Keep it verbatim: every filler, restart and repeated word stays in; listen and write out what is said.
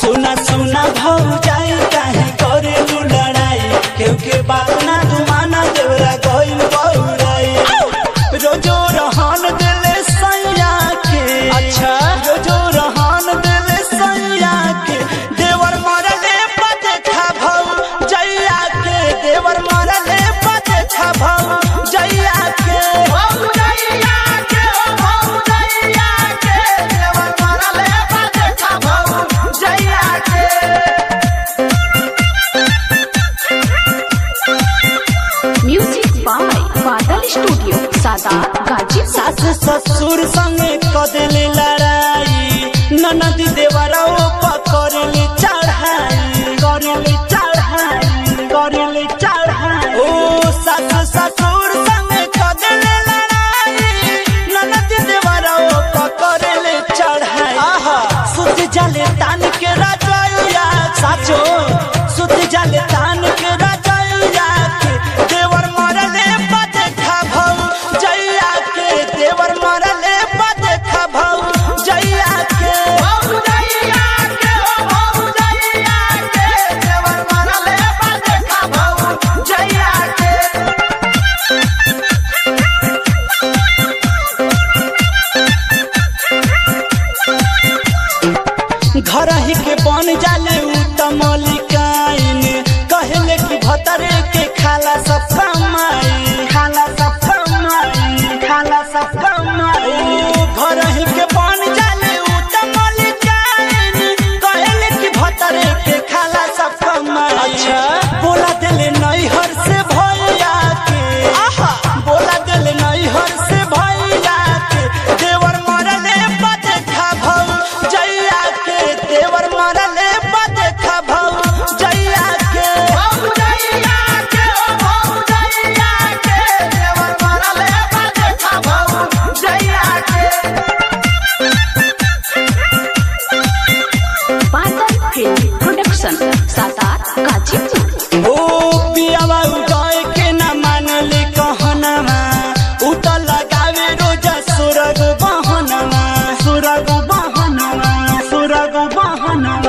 सुना सुना भौजाई काहे करेलू लड़ाई केहू के बात ना तू माना देवरा गइल बउराई रोजो रहन देले सैया के अच्छा रोजो रहन देले सैया के देवर मरले पते खा भौजैया के देवर मरले पते खा भौजैया के भौजैया के भौजैया के देवर मरले पते खा भौजैया के music by Badal studio Sadat Ghazi. सास ससुर संगे कदेले लड़ाई ननद देवरा पकड़ले चढ़ाई करेले चढ़ाई करेले चढ़ाई ओ सास ससुर संगे कदेले लड़ाई ननद देवरा पकड़ले चढ़ाई आहा सुत जाले तान के राजैया साचो सुत जाले तान के राजैया के देवर मरले पते खा भौजैया के देवर मरले पते खा भौजैया के भौजैया के भौजैया के देवर मरले पते खा भौजैया के घर ही के बन जाले उ त मलिकाइन कहले कि भतरे के खाला सब कमाई खाला सब कमाई खाला सब कमाई घर ही के बन जाले उ त मलिकाइन कहले कि भतरे के खाला सब कमाई अच्छा बोला देले नैहर से भैया के आहा बोला देले नैहर से भैया के देवर मरले पते खा भौजैया के देवर मरले पते खा भौजैया के भौजैया के भौजैया के देवर मरले पते खा भौजैया के बादल फिल्म प्रोडक्शन सादात गाजी। ओ पियावा उदय के न मानले कहनमा उ त लगावे रोजा सुरग बहनमा सुरग बहनमा सुरग बहनमा